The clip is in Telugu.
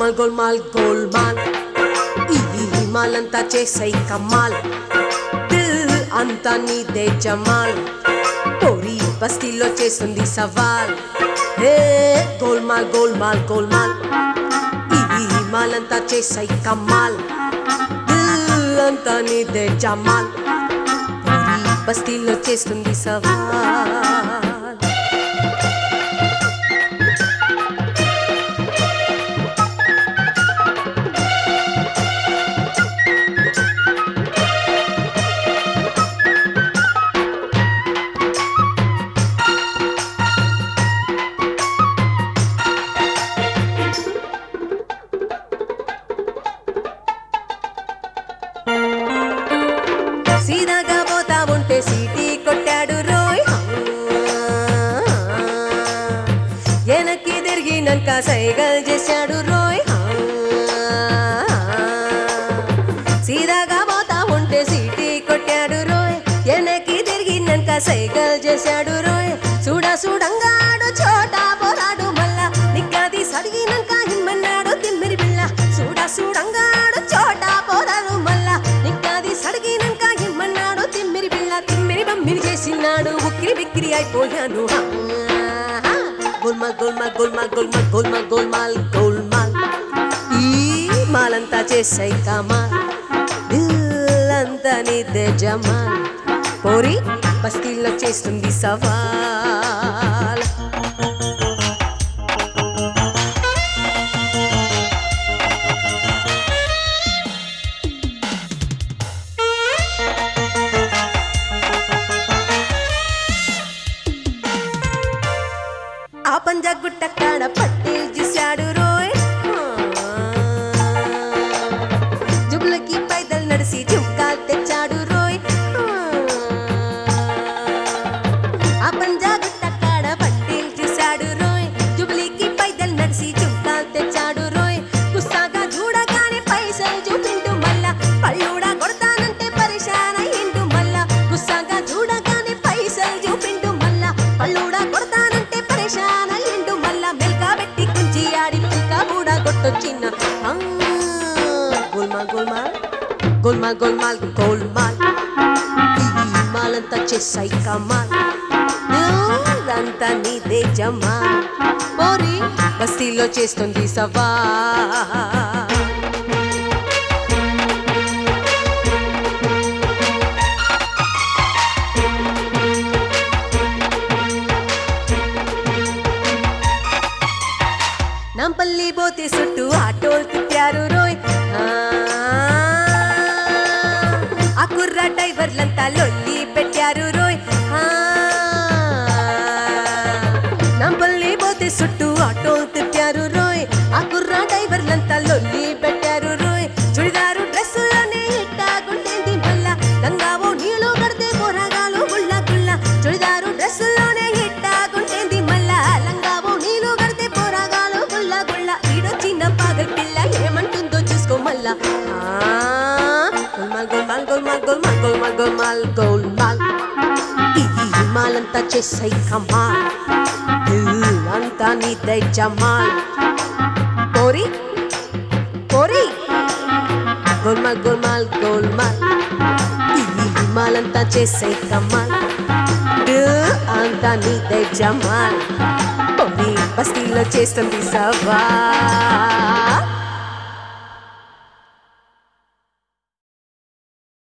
గోల్మాల్ గోల్మాల్ గోల్మాల్ ఈ హిమాలంతా చేసై కమాల్ దిల్ అంతా నీదే జమాల్ పోరి బస్తీలో చేస్తుంది సవాల్ హే గోల్మాల్ గోల్మాల్ గోల్మాల్ ఈ హిమాలంతా చేసై కమాల్ దిల్ అంతా నీదే జమాల్ పోరి బస్తీలో చేస్తుంది సవాల్ సీదాగా పోతా ఉంటే సీటీ కొట్టాడు రోయ్ వెనక్కి తిరిగినాక సైగల్ చేశాడు రోయ్ సీదాగా పోతా ఉంటే సీటీ కొట్టాడు రోయ్ వెనక్కి తిరిగినాక సైగల్ చేశాడు రోయ్ చూడంగాడు చోటా పోరాడు మళ్ళా నిక్కది సడిగినాక హిమ్మన్నాడు తిమ్మిరి పిల్ల చూడంగాడు చోటా పోరాడు మళ్ళా నిక్కది సడిగినాక హిమ్మన్నాడు తిమ్మిరి పిల్ల తిమ్మిరి బమ్మిరి చేసినాడు ఉక్కిరి బిక్కిరి అయిపోయాను గోల్మాల్ గోల్మాల్ గోల్మాల్ గోల్మాల్ గోల్మాల్ గోల్మాల్ గోల్మాల్ ఈ మాలంతా చేసాయి కమాల్ దిల్లంతా నీదే జమాల్ పోరి బస్తీల్లో చేస్తుంది సవాల్ ఆ పంజా గుట్ట కాడ పట్టేలు చూశాడు రోయ్ జుబులకి పైదలు నడిసి జుంకాలు తెచ్చాడు రోయ్ ఆ పంజా గుట్ట కాడ పట్టేలు చూశాడు రోయ్ జుబులికి పైదలు నడిసి జుంకాలు తెచ్చాడు రోయ్ గుస్సాగా చూడగానే పైసలు చూపిండు మళ్ళా పళ్ళుడా కొడతానంటే పరిశాన అయ్యిండు మళ్ళా గుస్సాగా చూడగానే పైసలు చూపిండు మళ్ళా పళ్ళుడా కొడతానంటే పరిశాన అయ్యిండు మళ్ళా మెల్కా పెట్టి కుంచి ఆడి పిల్కా కూడా కొట్టొచ్చిన గోల్మాల్ గోల్మాల్ గోల్మాల్ గోల్మాల్ గోల్మాల్ ఈ మాలంతా చేసాయి కమాల్ అంతా నీదే జమాల్ పోరి బస్తీలో చేస్తుంది సవాల్ నంపల్లి పోతే చుట్టూ ఆటోలు తిప్పారు రోయ్ ఆ కుర్ర డ్రైవర్లంతా లొల్లి పెట్టారు రోయ్ నంపల్లి పోతే చుట్టూ ఆటోలు తిప్పారు రోయ్ ఆ కుర్ర డ్రైవర్లంతా లొల్లి పెట్టారు రోయ్ చుడిదారు డ్రెస్సులోనే ఇట్టాగుంటేంది మళ్ళా గంగావో నీళ్ళు కడితే పోరాగాలు గుళ్ళ గుళ్ళ చుడిదారు డ్రెస్సులోనే ఇట్టాగుంటేంది మళ్ళా లంగావో నీళ్ళు కడితే పోరాగాలు గుళ్ళ గుళ్ళ ఈడొచ్చిన పాగల్ పిల్ల ఏమంటుందో చూసుకో మళ్ళా గోల్మాల్ గోల్మాల్ గోల్మాల్ గోల్మాల్ గోల్మాల్ గోల్మాల్ ఈ హిమాలంతా చేసాయి కమాల్ అంతా నీదే జమాల్ పోరి పోరి గోల్మాల్ గోల్మాల్ గోల్మాల్ ఈ హిమాలంతా చేసాయి కమాల్ అంతా నీదే జమాల్ పోరి బస్తీలో చేస్తుంది సవాల్